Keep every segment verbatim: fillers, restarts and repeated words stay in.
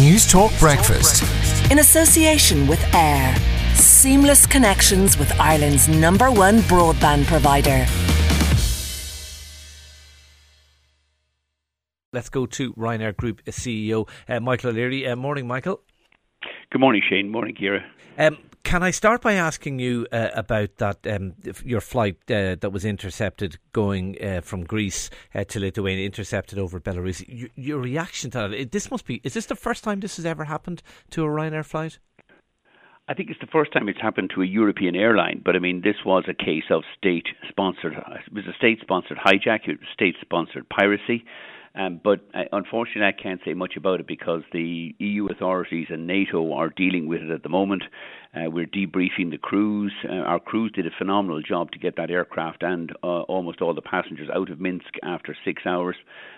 News Talk Breakfast. In association with Air. Seamless connections with Ireland's number one broadband provider. Let's go to Ryanair Group C E O, uh, Michael O'Leary. Uh, morning, Michael. Good morning, Shane. Morning, Ciara. Um, can I start by asking you uh, about that um, your flight uh, that was intercepted going uh, from Greece uh, to Lithuania, intercepted over Belarus? Your, your reaction to that? This must be. Is this the first time this has ever happened to a Ryanair flight? I think it's the first time it's happened to a European airline, but I mean, this was a case of state-sponsored. It was a state-sponsored hijack. It was state-sponsored piracy. Um, but uh, unfortunately, I can't say much about it because the E U authorities and NATO are dealing with it at the moment. Uh, we're debriefing the crews. Uh, our crews did a phenomenal job to get that aircraft and uh, almost all the passengers out of Minsk after six hours.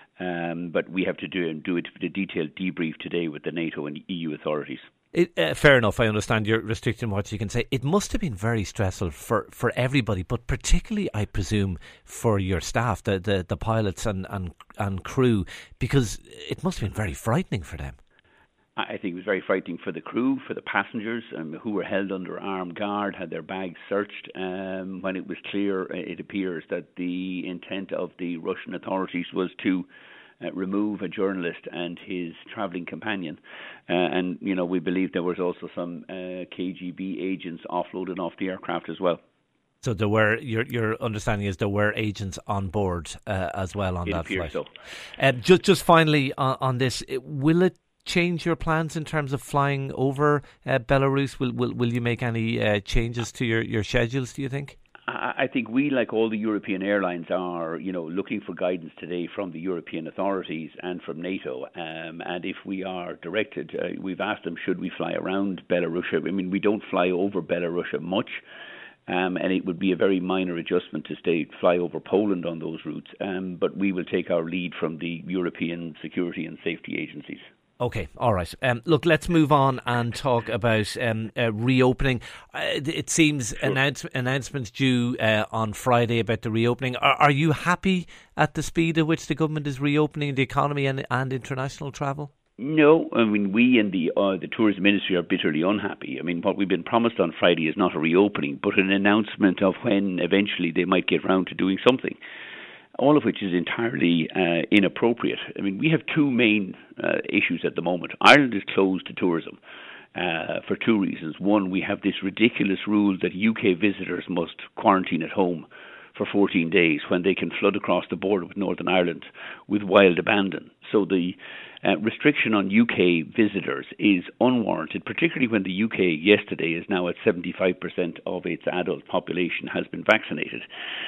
Um, but we have to do, do it, the detailed debrief today with the NATO and E U authorities. It, uh, fair enough. I understand you're restricting what you can say. It must have been very stressful for, for everybody, but particularly, I presume, for your staff, the the, the pilots and, and, and crew, because it must have been very frightening for them. I think it was very frightening for the crew, for the passengers um, who were held under armed guard, had their bags searched. Um, when it was clear, it appears, that the intent of the Russian authorities was to Uh, remove a journalist and his travelling companion. Uh, and, you know, we believe there was also some uh, K G B agents offloaded off the aircraft as well. So there were, your your understanding is there were agents on board uh, as well on it that appears flight. So. Um, just, just finally on, on this, will it change your plans in terms of flying over uh, Belarus? Will, will will you make any uh, changes to your, your schedules, do you think? I think we, like all the European airlines, are, you know, looking for guidance today from the European authorities and from NATO. Um, and if we are directed, uh, we've asked them, should we fly around Belarus? I mean, we don't fly over Belarus much, um, and it would be a very minor adjustment to stay fly over Poland on those routes. Um, but we will take our lead from the European security and safety agencies. Okay, all right. Um, look, let's move on and talk about um, uh, reopening. Uh, it seems sure. announce- announcements due uh, on Friday about the reopening. Are, are you happy at the speed at which the government is reopening the economy and, and international travel? No, I mean, we and the uh, the tourism ministry are bitterly unhappy. I mean, what we've been promised on Friday is not a reopening, but an announcement of when eventually they might get round to doing something, all of which is entirely uh, inappropriate. I mean, we have two main uh, issues at the moment. Ireland is closed to tourism uh, for two reasons. One, we have this ridiculous rule that U K visitors must quarantine at home for fourteen days when they can flood across the border with Northern Ireland with wild abandon. So the uh, restriction on U K visitors is unwarranted, particularly when the U K yesterday is now at seventy-five percent of its adult population has been vaccinated.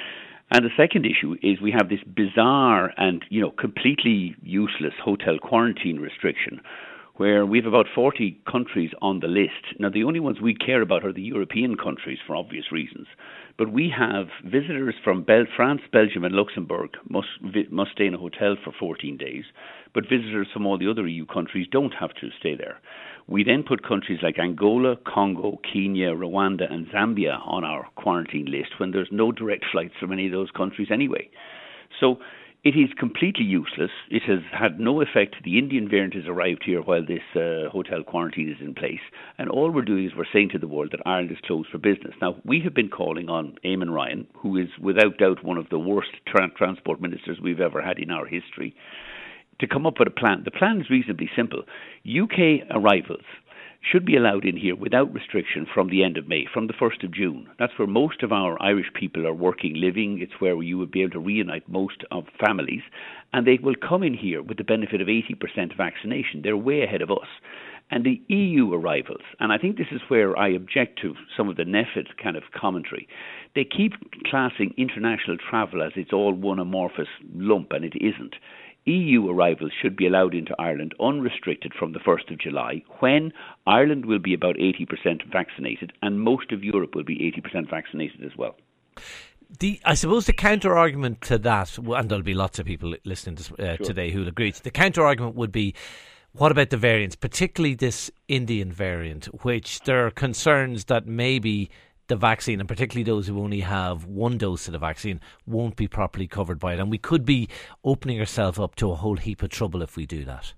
And the second issue is we have this bizarre and, you know, completely useless hotel quarantine restriction where we have about forty countries on the list. Now, the only ones we care about are the European countries for obvious reasons. But we have visitors from Bel- France, Belgium and Luxembourg must vi- must stay in a hotel for fourteen days, but visitors from all the other E U countries don't have to stay there. We then put countries like Angola, Congo, Kenya, Rwanda and Zambia on our quarantine list when there's no direct flights from any of those countries anyway. So it is completely useless. It has had no effect. The Indian variant has arrived here while this uh, hotel quarantine is in place. And all we're doing is we're saying to the world that Ireland is closed for business. Now, we have been calling on Eamon Ryan, who is without doubt one of the worst tra- transport ministers we've ever had in our history, to come up with a plan. The plan is reasonably simple. U K arrivals should be allowed in here without restriction from the end of May, from the first of June. That's where most of our Irish people are working, living. It's where you would be able to reunite most of families. And they will come in here with the benefit of eighty percent vaccination. They're way ahead of us. And the E U arrivals, and I think this is where I object to some of the NPHET kind of commentary, they keep classing international travel as it's all one amorphous lump, and it isn't. E U arrivals should be allowed into Ireland unrestricted from the first of July, when Ireland will be about eighty percent vaccinated and most of Europe will be eighty percent vaccinated as well. The, I suppose the counter-argument to that, and there'll be lots of people listening to, uh, sure. today who'll agree, the counter-argument would be, what about the variants, particularly this Indian variant, which there are concerns that maybe the vaccine, and particularly those who only have one dose of the vaccine, won't be properly covered by it. And we could be opening ourselves up to a whole heap of trouble if we do that.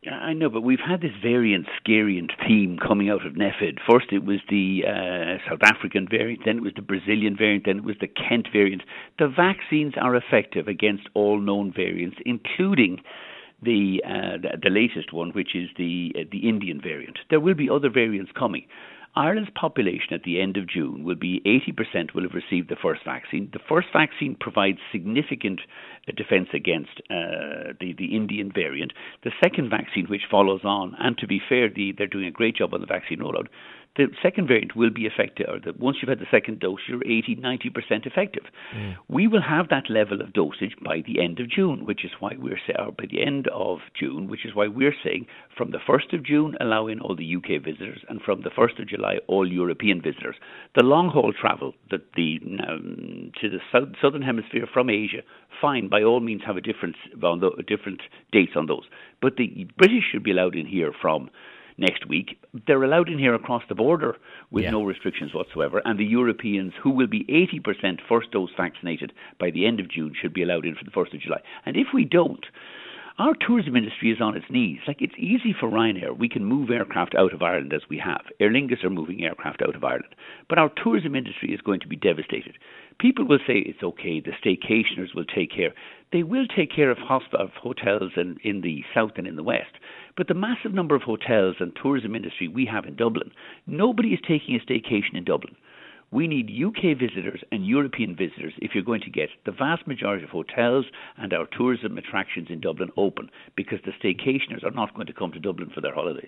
I know, but we've had this variant scariant theme coming out of NPHED. First it was the uh, South African variant, then it was the Brazilian variant, then it was the Kent variant. The vaccines are effective against all known variants, including the uh, the, the latest one, which is the uh, the Indian variant. There will be other variants coming. Ireland's population at the end of June will be eighty percent will have received the first vaccine. The first vaccine provides significant uh, defence against uh, the, the Indian variant. The second vaccine, which follows on, and to be fair, the, they're doing a great job on the vaccine rollout, the second variant will be effective, or the, once you've had the second dose, you're eighty, ninety percent effective. Mm. We will have that level of dosage by the end of June, which is why we're saying, or by the end of June, which is why we're saying from the first of June, allow in all the U K visitors, and from the first of July, all European visitors. The long-haul travel, the, the um, to the south, southern hemisphere from Asia, fine, by all means have a difference on the different dates on those. But the British should be allowed in here from next week. They're allowed in here across the border with yeah. no restrictions whatsoever, and the Europeans, who will be eighty percent first dose vaccinated by the end of June, should be allowed in for the first of July. And if we don't, our tourism industry is on its knees. Like, it's easy for Ryanair. We can move aircraft out of Ireland as we have. Aer Lingus are moving aircraft out of Ireland. But our tourism industry is going to be devastated. People will say it's okay, the staycationers will take care. They will take care of, hosp- of hotels in, in the south and in the west. But the massive number of hotels and tourism industry we have in Dublin, nobody is taking a staycation in Dublin. We need U K visitors and European visitors if you're going to get the vast majority of hotels and our tourism attractions in Dublin open, because the staycationers are not going to come to Dublin for their holidays.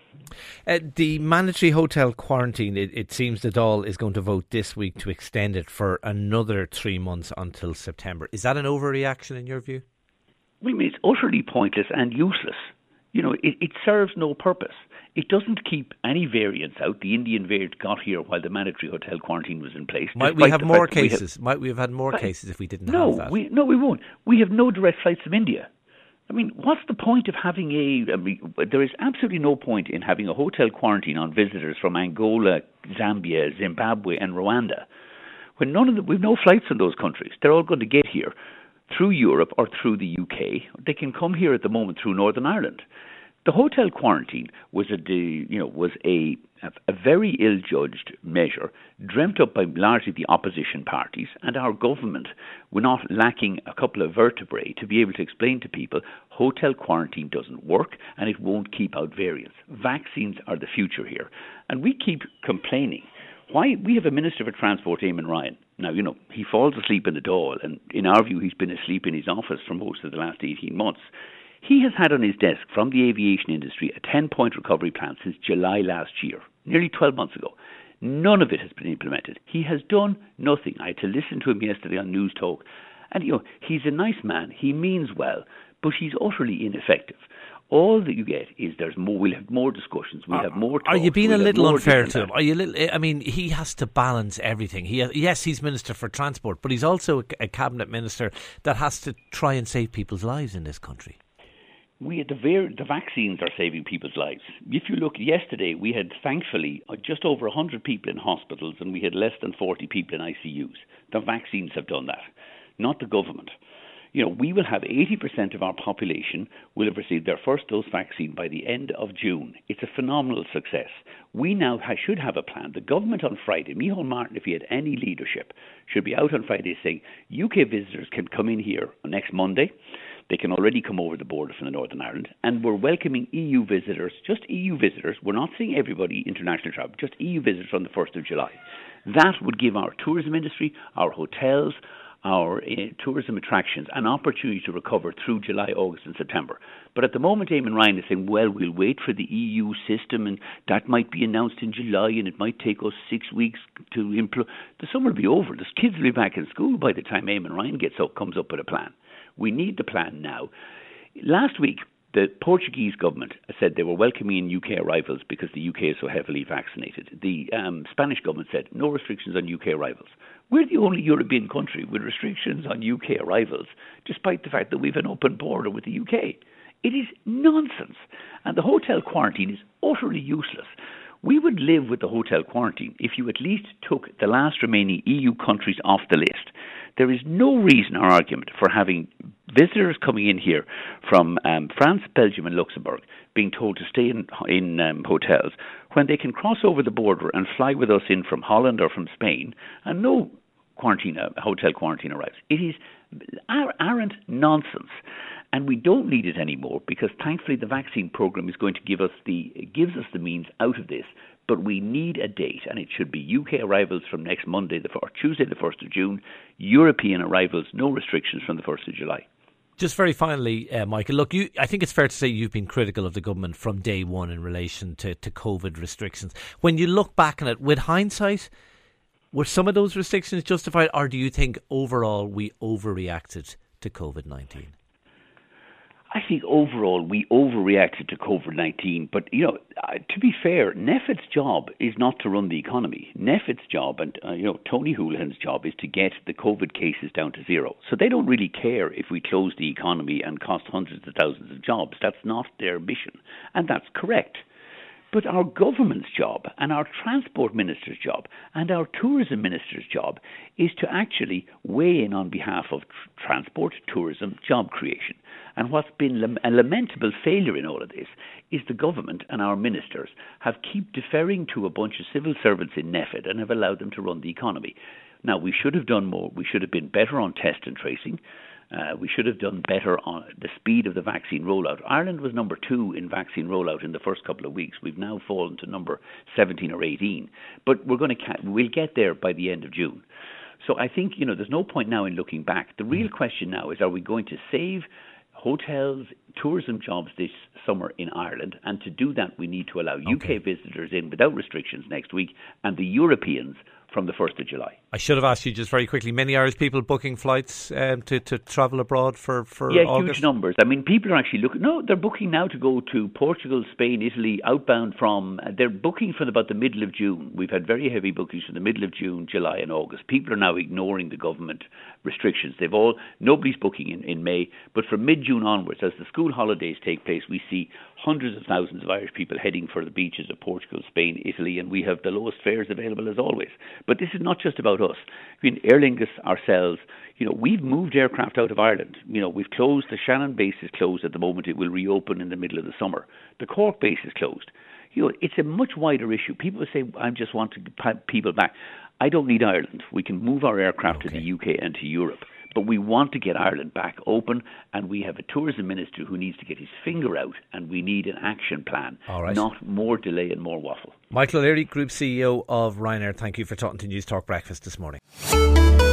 Uh, the mandatory hotel quarantine, it, it seems the Dáil is going to vote this week to extend it for another three months until September. Is that an overreaction in your view? I mean, it's utterly pointless and useless. You know, it, it serves no purpose. It doesn't keep any variants out. The Indian variant got here while the mandatory hotel quarantine was in place. Might we have more cases? Have, Might we have had more but, cases if we didn't no, have that? We, no, we won't. We have no direct flights from India. I mean, what's the point of having a... I mean, there is absolutely no point in having a hotel quarantine on visitors from Angola, Zambia, Zimbabwe and Rwanda, when none of them... We've no flights in those countries. They're all going to get here through Europe or through the U K. They can come here at the moment through Northern Ireland. The hotel quarantine was a, you know, was a, a very ill-judged measure, dreamt up by largely the opposition parties, and our government were not lacking a couple of vertebrae to be able to explain to people hotel quarantine doesn't work and it won't keep out variants. Vaccines are the future here. And we keep complaining. Why? We have a Minister for Transport, Eamon Ryan. Now, you know, he falls asleep in the Dáil, and in our view, he's been asleep in his office for most of the last eighteen months. He has had on his desk from the aviation industry a ten-point recovery plan since July last year, nearly twelve months ago. None of it has been implemented. He has done nothing. I had to listen to him yesterday on News Talk. And, you know, he's a nice man. He means well, but he's utterly ineffective. All that you get is there's more. We'll have more discussions. We'll are, have more talks. Are you being we'll a little unfair to him? that. Are you? Little, I mean, he has to balance everything. He, yes, he's Minister for Transport, but he's also a, a cabinet minister that has to try and save people's lives in this country. We the, ver- the vaccines are saving people's lives. If you look, yesterday we had, thankfully, just over one hundred people in hospitals and we had less than forty people in I C Us. The vaccines have done that, not the government. You know, we will have eighty percent of our population will have received their first dose vaccine by the end of June. It's a phenomenal success. We now ha- should have a plan. The government on Friday, Micheál Martin, if he had any leadership, should be out on Friday saying U K visitors can come in here next Monday. They can already come over the border from the Northern Ireland, and we're welcoming E U visitors, just E U visitors. We're not seeing everybody international travel, just E U visitors from the first of July. That would give our tourism industry, our hotels, our uh, tourism attractions an opportunity to recover through July, August and September. But at the moment, Eamon Ryan is saying, well, we'll wait for the E U system and that might be announced in July and it might take us six weeks to implement. The summer will be over. The kids will be back in school by the time Eamon Ryan gets up, comes up with a plan. We need the plan now. Last week, the Portuguese government said they were welcoming in U K arrivals because the U K is so heavily vaccinated. The um, Spanish government said no restrictions on U K arrivals. We're the only European country with restrictions on U K arrivals, despite the fact that we've an open border with the U K. It is nonsense. And the hotel quarantine is utterly useless. We would live with the hotel quarantine if you at least took the last remaining E U countries off the list. There is no reason or argument for having visitors coming in here from um, France, Belgium and Luxembourg being told to stay in, in um, hotels when they can cross over the border and fly with us in from Holland or from Spain and no quarantine, uh, hotel quarantine arrives. It is arrant nonsense. And we don't need it anymore because thankfully the vaccine program is going to give us the gives us the means out of this. But we need a date, and it should be U K arrivals from next Monday, the or Tuesday, the first of June. European arrivals, no restrictions from the first of July. Just very finally, uh, Michael, look, you, I think it's fair to say you've been critical of the government from day one in relation to, to COVID restrictions. When you look back on it, with hindsight, were some of those restrictions justified, or do you think overall we overreacted to COVID nineteen? I think overall we overreacted to COVID nineteen, but you know, uh, to be fair, NPHET's job is not to run the economy. NPHET's job, and uh, you know, Tony Holohan's job, is to get the COVID cases down to zero. So they don't really care if we close the economy and cost hundreds of thousands of jobs. That's not their mission, and that's correct. But our government's job and our transport minister's job and our tourism minister's job is to actually weigh in on behalf of tr- transport, tourism, job creation. And what's been lam- a lamentable failure in all of this is the government and our ministers have keep deferring to a bunch of civil servants in NPHET and have allowed them to run the economy. Now, we should have done more. We should have been better on test and tracing. Uh, we should have done better on the speed of the vaccine rollout. Ireland was number two in vaccine rollout in the first couple of weeks. We've now fallen to number seventeen or eighteen. But we're going to ca- we'll get there by the end of June. So I think, you know, there's no point now in looking back. The real question now is, are we going to save hotels, tourism jobs this summer in Ireland? And to do that, we need to allow okay. U K visitors in without restrictions next week and the Europeans from the first of July. I should have asked you just very quickly, many Irish people booking flights um, to, to travel abroad for, for yeah, August? Huge numbers. I mean, people are actually looking, no, they're booking now to go to Portugal, Spain, Italy, outbound from, uh, they're booking for about the middle of June. We've had very heavy bookings from the middle of June, July and August. People are now ignoring the government restrictions. They've all, nobody's booking in, in May, but from mid-June onwards, as the school holidays take place, we see hundreds of thousands of Irish people heading for the beaches of Portugal, Spain, Italy, and we have the lowest fares available as always. But this is not just about us. I mean, Aer Lingus ourselves, you know, we've moved aircraft out of Ireland. You know, we've closed, the Shannon base is closed at the moment. It will reopen in the middle of the summer. The Cork base is closed. You know, it's a much wider issue. People say, I just want to get people back. I don't need Ireland. We can move our aircraft okay. to the U K and to Europe. But we want to get Ireland back open, and we have a tourism minister who needs to get his finger out, and we need an action plan, right. not more delay and more waffle. Michael O'Leary, Group C E O of Ryanair, thank you for talking to News Talk Breakfast this morning.